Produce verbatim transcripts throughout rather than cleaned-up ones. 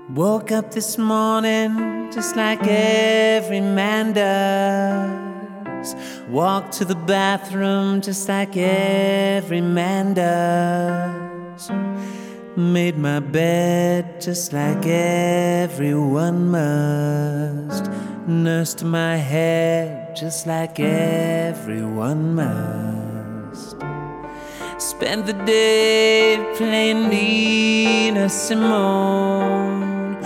Woke up this morning just like every man does. Walked to the bathroom just like every man does. Made my bed just like everyone must. Nursed my head just like everyone must. Spent the day playing Nina Simone.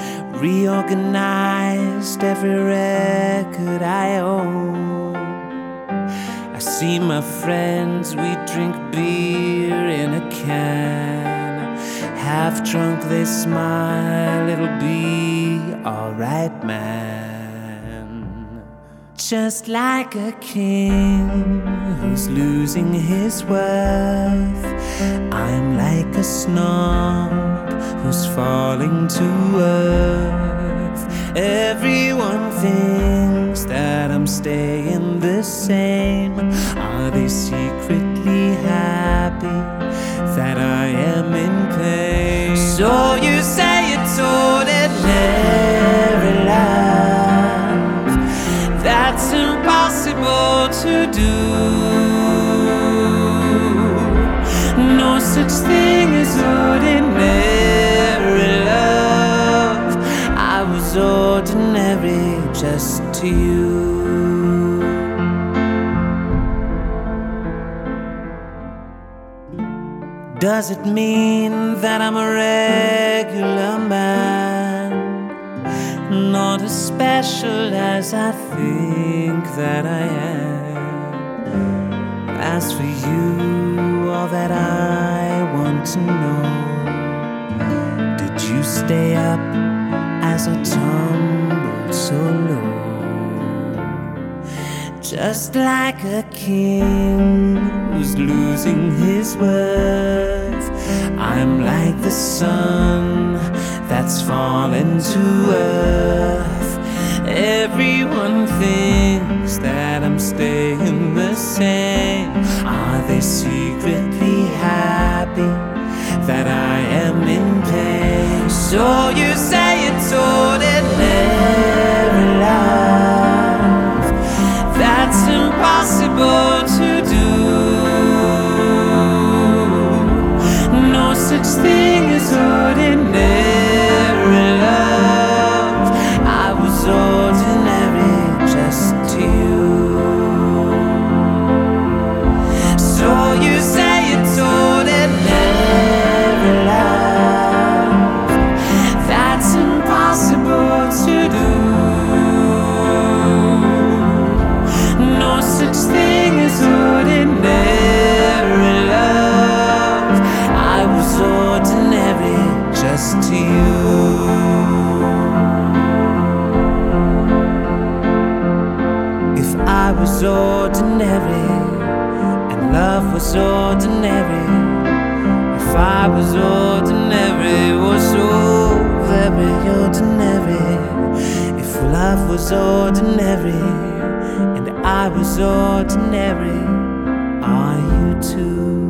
Reorganized every record I own. I see my friends, we drink beer in a can. Half drunk they smile, it'll be alright, man. Just like a king who's losing his worth, I'm like a snob who's falling to earth. Everyone thinks that I'm staying the same. Are they secretly happy that I am in pain? So you say it's ordinary love. That's impossible to do. No such thing as ordinary love. I was ordinary just to you. Does it mean that I'm a regular man? Not as special as I think that I am. As for you, all that I want to know, did you stay up as I tumbled so low? Just like a king who's losing his worth, I'm like the sun that's fallen to earth. Everyone thinks that I'm staying the same. Are they secretly happy that I am in pain? So you say it's ordinary love. That's impossible to do. No such thing as ordinary love. I was ordinary just to you. So you say it's ordinary love. That's impossible to do. No such thing as ordinary love. I was ordinary just to you. If I was ordinary and love was ordinary, if I was ordinary, was so very ordinary. If love was ordinary and I was ordinary, are you too?